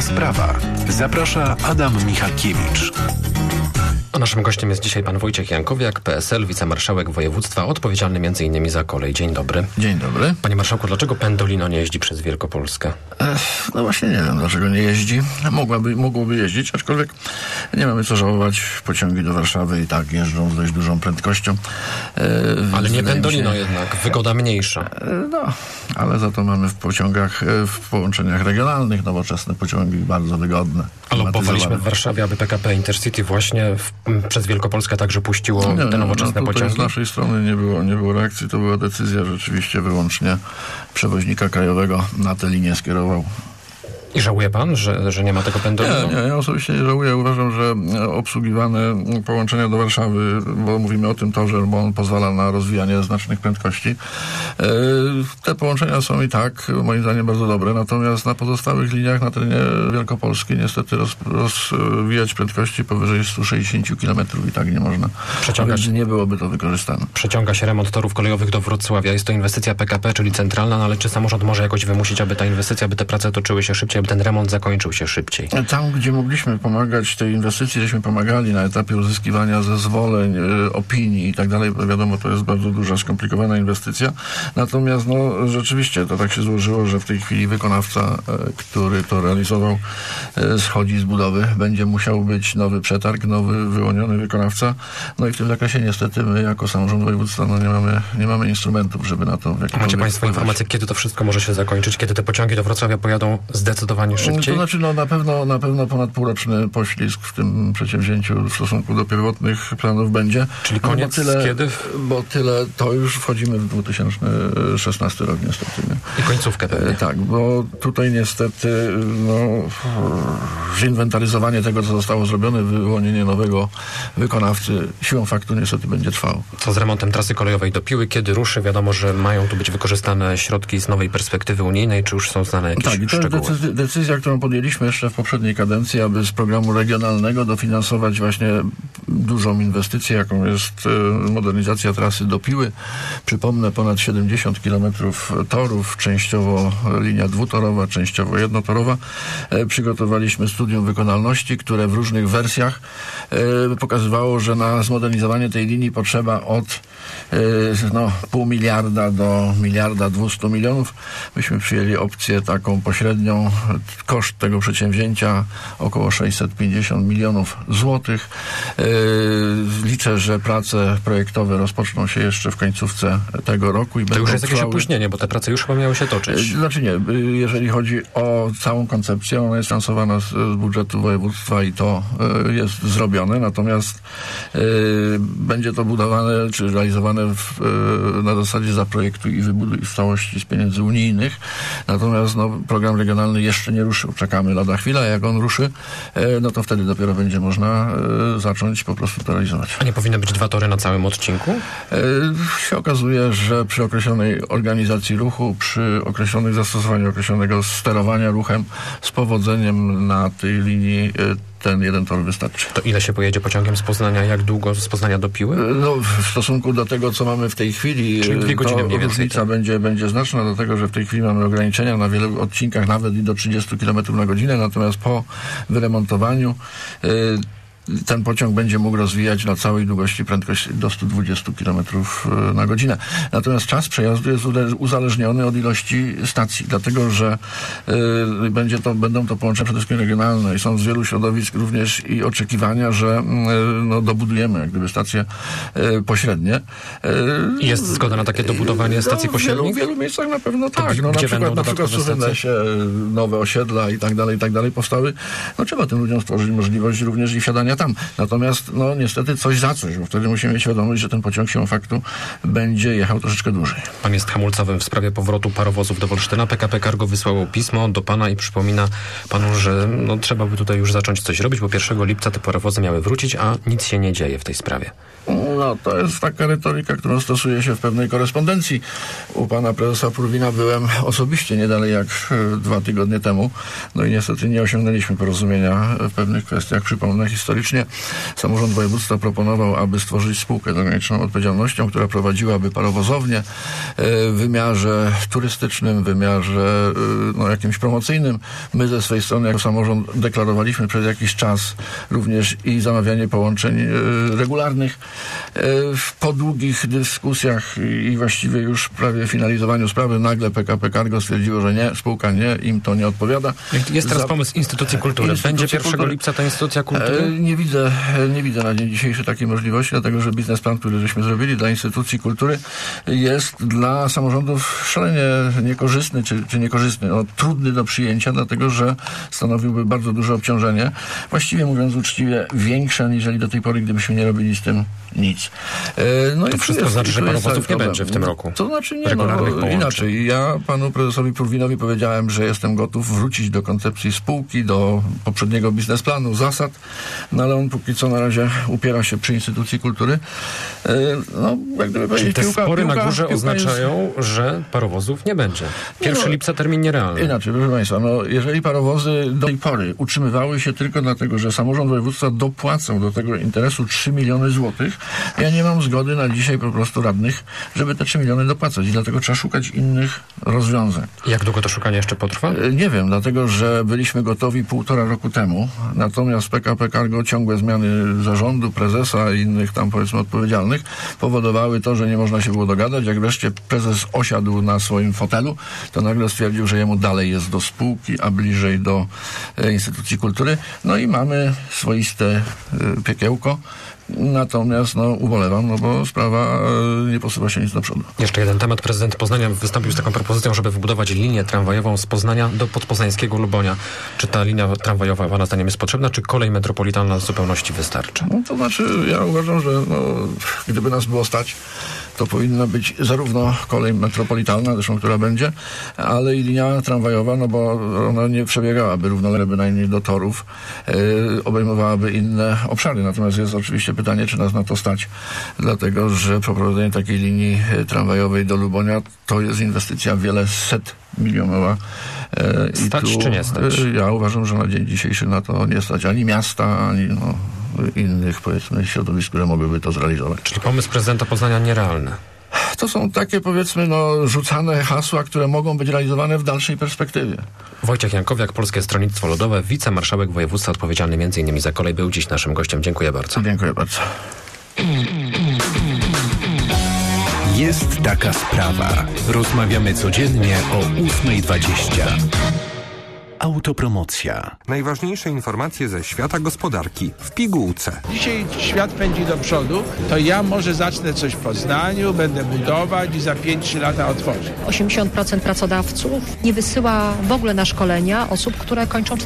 Sprawa. Zaprasza Adam Michalkiewicz. A naszym gościem jest dzisiaj pan Wojciech Jankowiak, PSL, wicemarszałek województwa, odpowiedzialny m.in. za kolej. Dzień dobry. Dzień dobry. Panie marszałku, dlaczego Pendolino nie jeździ przez Wielkopolskę? No właśnie nie wiem, dlaczego nie jeździ. Mogłoby jeździć, aczkolwiek nie mamy co żałować. Pociągi do Warszawy i tak jeżdżą z dość dużą prędkością. Ale nie Pendolino jednak, wygoda mniejsza. No, ale za to mamy w pociągach, w połączeniach regionalnych nowoczesne pociągi bardzo wygodne. Ale lobowaliśmy w Warszawie, aby PKP Intercity właśnie przez Wielkopolskę także puściło te nowoczesne pociągi. Z naszej strony nie było reakcji, to była decyzja rzeczywiście wyłącznie przewoźnika krajowego na tę linię skierował. I żałuje pan, że nie ma tego Pendolino? Nie, ja osobiście nie żałuję. Uważam, że obsługiwane połączenia do Warszawy, bo mówimy o tym torze, bo on pozwala na rozwijanie znacznych prędkości. Te połączenia są i tak, moim zdaniem, bardzo dobre. Natomiast na pozostałych liniach na terenie Wielkopolski niestety rozwijać prędkości powyżej 160 km i tak nie można. Więc nie byłoby to wykorzystane. Przeciąga się remont torów kolejowych do Wrocławia. Jest to inwestycja PKP, czyli centralna, no ale czy samorząd może jakoś wymusić, aby ta inwestycja, aby te prace toczyły się szybciej, aby ten remont zakończył się szybciej? Tam, gdzie mogliśmy pomagać tej inwestycji, żeśmy pomagali na etapie uzyskiwania zezwoleń, opinii i tak dalej. Wiadomo, to jest bardzo duża, skomplikowana inwestycja. Natomiast rzeczywiście to tak się złożyło, że w tej chwili wykonawca, który to realizował, schodzi z budowy. Będzie musiał być nowy przetarg, nowy wyłoniony wykonawca. No i w tym zakresie niestety my jako samorząd województwa nie mamy instrumentów, żeby na to w jakikolwiek... Macie państwo informację, kiedy to wszystko może się zakończyć? Kiedy te pociągi do Wrocławia pojadą zdecydowanie szybciej? To znaczy, na pewno ponadpółroczny poślizg w tym przedsięwzięciu w stosunku do pierwotnych planów będzie. Czyli koniec kiedy? Bo tyle, to już wchodzimy w 2016 rok niestety. Nie? I końcówkę pewnie. Tak, bo tutaj niestety zinwentaryzowanie tego, co zostało zrobione, wyłonienie nowego wykonawcy siłą faktu niestety będzie trwało. Co z remontem trasy kolejowej do Piły? Kiedy ruszy? Wiadomo, że mają tu być wykorzystane środki z nowej perspektywy unijnej, czy już są znane jakieś szczegóły? Decyzja, którą podjęliśmy jeszcze w poprzedniej kadencji, aby z programu regionalnego dofinansować właśnie dużą inwestycję, jaką jest modernizacja trasy do Piły. Przypomnę, ponad 70 km torów, częściowo linia dwutorowa, częściowo jednotorowa. Przygotowaliśmy studium wykonalności, które w różnych wersjach pokazywało, że na zmodernizowanie tej linii potrzeba od 0,5 miliarda do 1,2 miliarda. Myśmy przyjęli opcję taką pośrednią. Koszt tego przedsięwzięcia około 650 milionów złotych. Liczę, że prace projektowe rozpoczną się jeszcze w końcówce tego roku. To już jest jakieś opóźnienie, bo te prace już chyba miały się toczyć. Znaczy nie, jeżeli chodzi o całą koncepcję, ona jest finansowana z budżetu województwa i to jest zrobione, natomiast będzie to budowane czy realizowane na zasadzie zaprojektuj i wybuduj w całości z pieniędzy unijnych. Natomiast program regionalny jeszcze nie ruszył. Czekamy lada chwila, jak on ruszy, to wtedy dopiero będzie można zacząć po prostu to realizować. A nie powinny być 2 tory na całym odcinku? Się okazuje, że przy określonej organizacji ruchu, przy określonych zastosowaniu określonego sterowania ruchem, z powodzeniem na tej linii ten jeden tor wystarczy. To ile się pojedzie pociągiem z Poznania? Jak długo z Poznania do Piły? W stosunku do tego, co mamy w tej chwili, czyli 2 godziny mniej więcej. Różnica będzie znaczna, dlatego że w tej chwili mamy ograniczenia na wielu odcinkach, nawet i do 30 km na godzinę, natomiast po wyremontowaniu ten pociąg będzie mógł rozwijać na całej długości prędkość do 120 km na godzinę. Natomiast czas przejazdu jest uzależniony od ilości stacji, dlatego że będą to połączenia przede wszystkim regionalne i są z wielu środowisk również i oczekiwania, że dobudujemy jak gdyby stacje pośrednie. Jest zgoda na takie dobudowanie stacji pośrednich? W wielu miejscach na pewno tak. Na przykład w Suchym Lesie nowe osiedla i tak dalej powstały. Trzeba tym ludziom stworzyć możliwość również i wsiadania tam. Natomiast niestety coś za coś, bo wtedy musimy mieć świadomość, że ten pociąg siłą faktu będzie jechał troszeczkę dłużej. Pan jest hamulcowym w sprawie powrotu parowozów do Wolsztyna. PKP Cargo wysłało pismo do pana i przypomina panu, że trzeba by tutaj już zacząć coś robić, bo 1 lipca te parowozy miały wrócić, a nic się nie dzieje w tej sprawie. To jest taka retoryka, którą stosuje się w pewnej korespondencji. U pana prezesa Purwina byłem osobiście nie dalej jak 2 tygodnie temu. I niestety nie osiągnęliśmy porozumienia w pewnych kwestiach, przypomnę, historycznych. publicznie. Samorząd województwa proponował, aby stworzyć spółkę z ograniczoną odpowiedzialnością, która prowadziłaby parowozownię w wymiarze turystycznym, w wymiarze jakimś promocyjnym. My ze swojej strony jako samorząd deklarowaliśmy przez jakiś czas również i zamawianie połączeń regularnych. Po długich dyskusjach i właściwie już prawie finalizowaniu sprawy nagle PKP Cargo stwierdziło, że nie, spółka nie, im to nie odpowiada. Jest teraz pomysł Instytucji Kultury. Będzie 1 lipca ta Instytucja Kultury? Nie widzę na dzień dzisiejszy takiej możliwości, dlatego że biznesplan, który żeśmy zrobili dla Instytucji Kultury, jest dla samorządów szalenie niekorzystny, czy niekorzystny, trudny do przyjęcia, dlatego że stanowiłby bardzo duże obciążenie. Właściwie mówiąc uczciwie, większe niżeli do tej pory, gdybyśmy nie robili z tym nic. To wszystko znaczy, że parowozów nie będzie w tym roku. To znaczy nie, inaczej. Ja panu prezesowi Purwinowi powiedziałem, że jestem gotów wrócić do koncepcji spółki, do poprzedniego biznesplanu, zasad, ale on póki co na razie upiera się przy Instytucji Kultury. Jak gdyby czyli te spory na górze oznaczają, że parowozów nie będzie. 1 lipca termin nierealny. Inaczej, proszę państwa, jeżeli parowozy do tej pory utrzymywały się tylko dlatego, że samorząd województwa dopłacał do tego interesu 3 miliony złotych, ja nie mam zgody na dzisiaj po prostu radnych, żeby te 3 miliony dopłacać i dlatego trzeba szukać innych rozwiązań. Jak długo to szukanie jeszcze potrwa? Nie wiem, dlatego że byliśmy gotowi 1,5 roku temu, natomiast PKP Cargo, ciągłe zmiany zarządu, prezesa i innych tam powiedzmy odpowiedzialnych powodowały to, że nie można się było dogadać. Jak wreszcie prezes osiadł na swoim fotelu, to nagle stwierdził, że jemu dalej jest do spółki, a bliżej do Instytucji Kultury. I mamy swoiste piekiełko. Natomiast ubolewam, bo sprawa nie posuwa się nic do przodu. Jeszcze jeden temat. Prezydent Poznania wystąpił z taką propozycją, żeby wybudować linię tramwajową z Poznania do podpoznańskiego Lubonia. Czy ta linia tramwajowa pana zdaniem jest potrzebna, czy kolej metropolitalna w zupełności wystarczy? To znaczy, ja uważam, że gdyby nas było stać, to powinna być zarówno kolej metropolitalna, zresztą która będzie, ale i linia tramwajowa, bo ona nie przebiegałaby równolegle bynajmniej do torów, obejmowałaby inne obszary. Natomiast jest oczywiście pytanie, czy nas na to stać, dlatego że przeprowadzenie takiej linii tramwajowej do Lubonia to jest inwestycja wiele set milionowa. Stać czy nie stać? Ja uważam, że na dzień dzisiejszy na to nie stać ani miasta, ani innych, powiedzmy, środowisk, które mogłyby to zrealizować. Czyli pomysł prezydenta Poznania nierealny. To są takie, powiedzmy, rzucane hasła, które mogą być realizowane w dalszej perspektywie. Wojciech Jankowiak, Polskie Stronnictwo Ludowe, wicemarszałek województwa odpowiedzialny m.in. za kolej, był dziś naszym gościem. Dziękuję bardzo. Dziękuję bardzo. Jest taka sprawa. Rozmawiamy codziennie o 8:20. Autopromocja. Najważniejsze informacje ze świata gospodarki w pigułce. Dzisiaj świat pędzi do przodu, to ja może zacznę coś w Poznaniu, będę budować i za 5-3 lata otworzę. 80% pracodawców nie wysyła w ogóle na szkolenia osób, które kończą